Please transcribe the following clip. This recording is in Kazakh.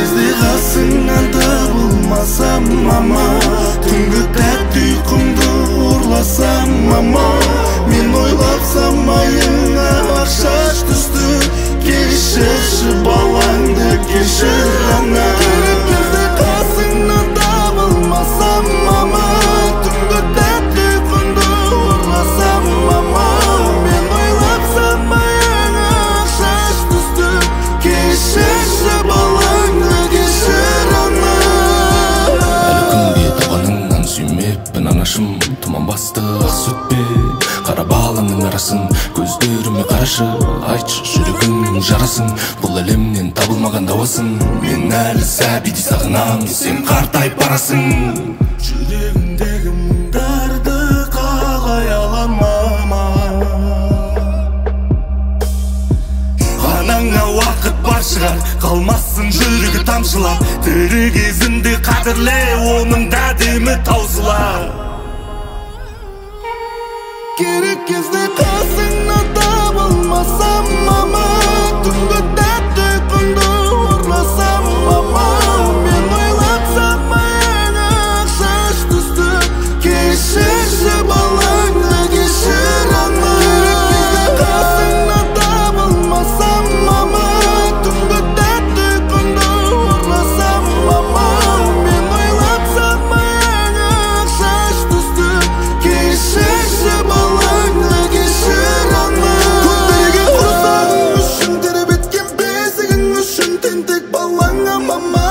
кезде қасыңнан табылмасам мама, түнгі тәтті ұйқымды ұрласам мама, мен ойлап самайыңа ақ шаш түсті, кешірші балаңды кешір ана. Керек кезде қасыңнан табылмасам мама, түнгі тәтті ұйқымды ұрласам мама, мен ойлап самайыңа ақ шаш түсті, кешірші балаңды кешір ана. Әлі күнге туғаныңнан сүймеппін анашым, тұман басты ақ сүтпе қара балыңның арасын, көздеріме қарашы, айтшы жүрегіңнің жарасын, бұл әлемнен табылмаған дауасын. Мен әлі сәбиді сағынам, сен қартайып барасың. Жүрегімдегі мұңдарды қалай алам мама, анаңа уақыт бар шығар, қалмасын жүрегі тамшылап, тірі кезінде қадірле оның дәдемі таусылар. Керек кезде қасыңнан табылмасам мама, түнгі тәтті ұйқымды ұрласам мама, мен ойлап самайыңа ақ шаш түсті, кешірші балаңды кешір ана. Керек кезде қасыңнан табылмасам мама, түнгі тәтті ұйқымды ұрласам мама, мен ойлап самайыңа ақ шаш түсті, кешірші балаңды кешір ана. Көндерген құрсағың үшін, тербеткен бесігің үшін, тентек балаңа мама.